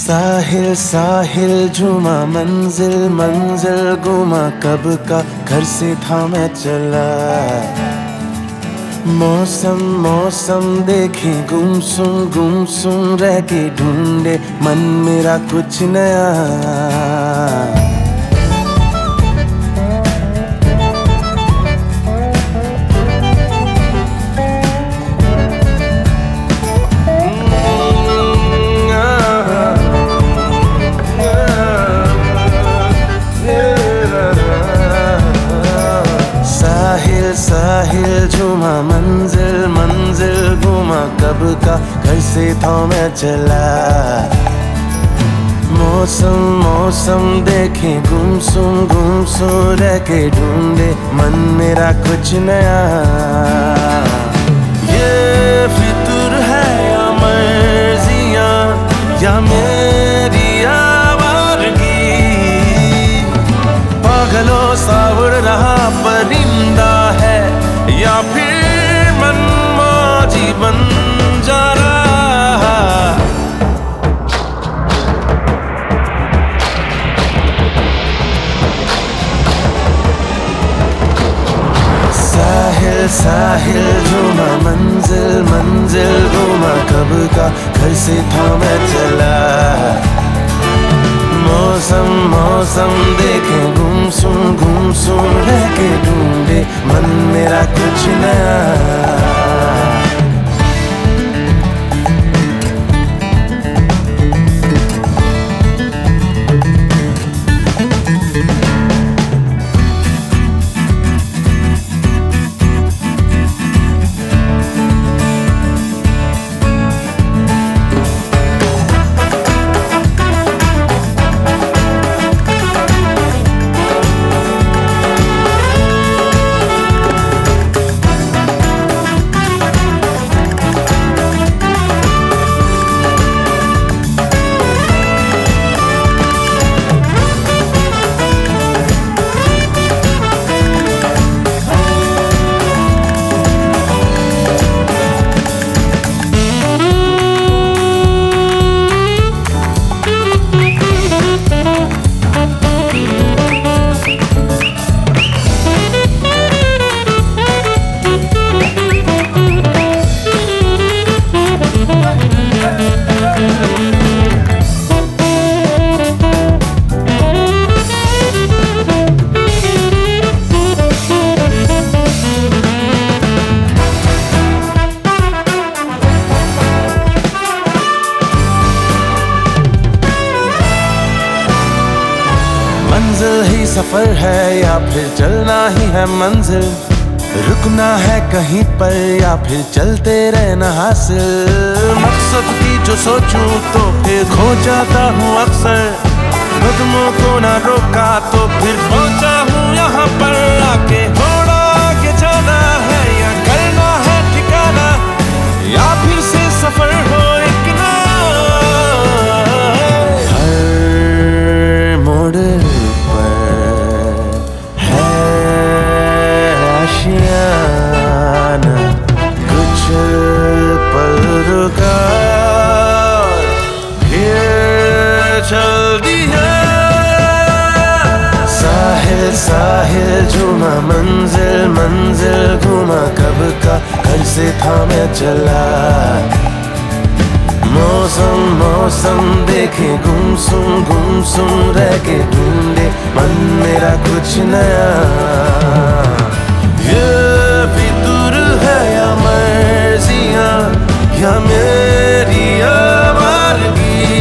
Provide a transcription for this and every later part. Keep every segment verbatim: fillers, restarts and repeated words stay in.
साहिल साहिल झूमा, मंजिल मंजिल घूमा, कब का घर से था मैं चला। मौसम मौसम देखे गुमसुम गुमसुम रह के ढूंढे मन मेरा कुछ नया। साहिल झूमा, मंजिल मंजिल घूमा, कब का घर से था मैं चला। मौसम मौसम देखे गुमसुम गुमसुम रह के ढूंढे मन मेरा कुछ नया। ये फितूर है या मर्जियां या मेरी आवारगी, पागलों सा उड़ रहा परिंदा है या फिर मनमौजी बन जा रहा। साहिल साहिल झूमा, मंजिल मंजिल घूमा, कब का घर से था मैं चला। मौसम मौसम देखे गुमसुम गुमसुम रह के ढूंढे मन मेरा कुछ नया। मंजिल ही सफर है या फिर चलना ही है मंजिल, रुकना है कहीं पर या फिर चलते रहना हासिल। मकसद की जो सोचूं तो फिर खो जाता हूँ अक्सर, कदमों को ना रोका तो फिर पहुंचा हूँ यहाँ पर आके। थोड़ा आगे जाना है या करना है ठिकाना, या फिर से सफर हो एक नया। हर मोड़ कुछ पल रुका फिर चल दिया। साहिल साहिल झूमा, मंजिल मंजिल घूमा, कब का घर से था मैं चला। मौसम मौसम देखे गुमसुम गुमसुम रह के ढूंढे मन मेरा कुछ नया। ये फितूर है या मर्जियां या मेरी आवारगी,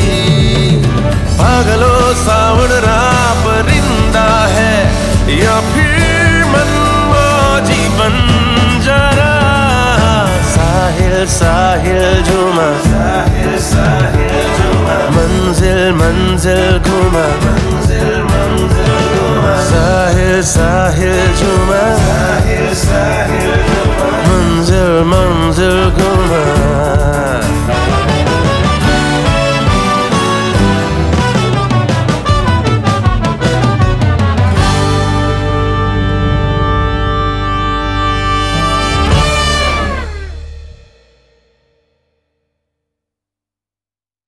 पागलों सा उड़ रहा परिंदा है या फिर मनमौजी बन जा रहा। साहिल साहिल झूमा, साहिल साहिल झूमा, मंजिल मंजिल घूमा, मंजिल मंजिल घूमा, साहिल साहिल झूमा, साहिल साहिल झूमा, मंजिल मंजिल